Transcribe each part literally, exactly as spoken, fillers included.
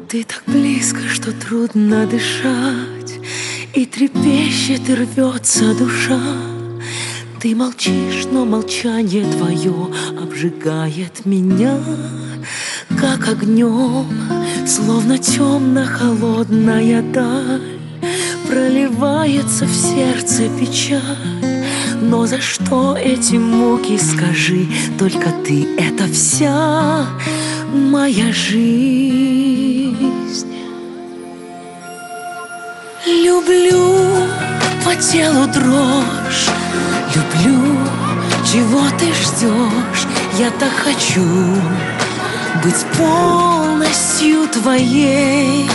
Ты так близко, что трудно дышать, и трепещет, и рвется душа. Ты молчишь, но молчание твое обжигает меня, как огнем, словно темно-холодная даль. Проливается в сердце печаль. Но за что эти муки, скажи, только ты — это вся моя жизнь. Люблю по телу дрожь, люблю, чего ты ждешь. Я так хочу быть полностью твоей.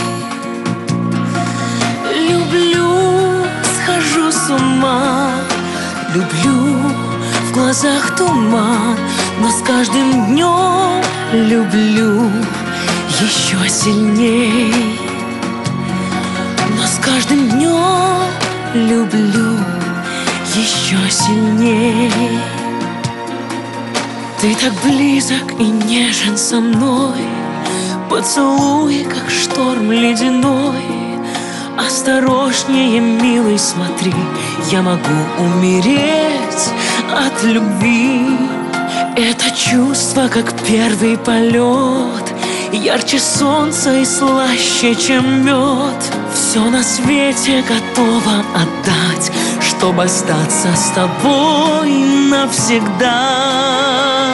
Люблю, схожу с ума, люблю, в глазах туман, но с каждым днем люблю еще сильней. Но с каждым днем люблю еще сильней. Ты так близок и нежен со мной, поцелуй, как шторм ледяной. Осторожнее, милый, смотри, я могу умереть от любви. Это чувство, как первый полет, ярче солнца и слаще, чем мед. Все на свете готово отдать, чтобы остаться с тобой навсегда.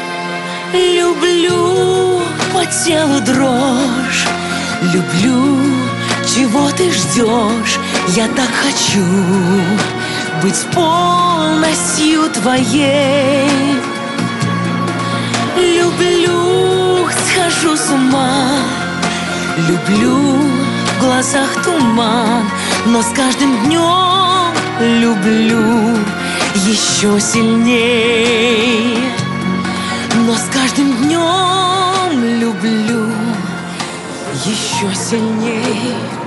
Люблю по телу дрожь, люблю, чего ты ждешь. Я так хочу быть полностью твоей. Люблю, схожу с ума, люблю, в глазах туман, но с каждым днем люблю еще сильней. Но с каждым днем люблю еще сильней.